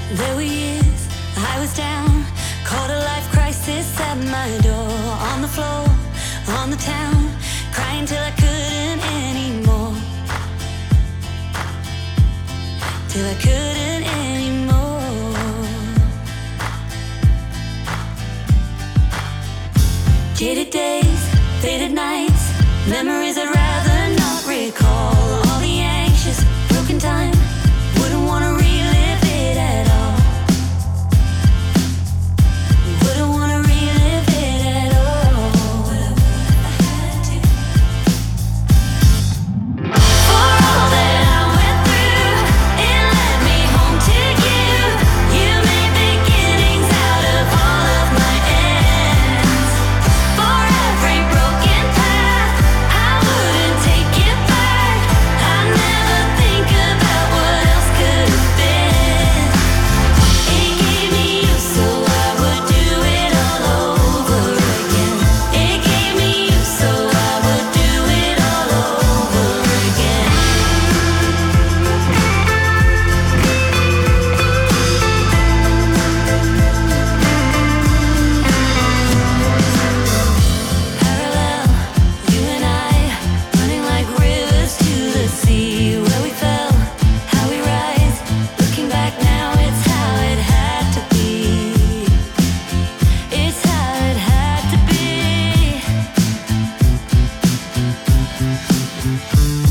There were years I was down, caught a life crisis at my door. On the floor, on the town, crying till I couldn't anymore. Till I couldn't anymore. Jaded days, faded nights, memories I'd rather not recall. All the anxious, broken time, wouldn't wanna relive it at all. Wouldn't wanna relive it at all. But I would if I had to. For all that I went through, it led me home to you. You made beginnings out of all of my ends. For every broken path, I wouldn't take it back. I never think about what else could have been. It gave me you so I would do it all over again. It gave me you so I would do it all over again. Parallel, you and I, running like rivers to the sea. Where we fell, how we rise. Looking back now, it's how it had to be. It's how it had to be.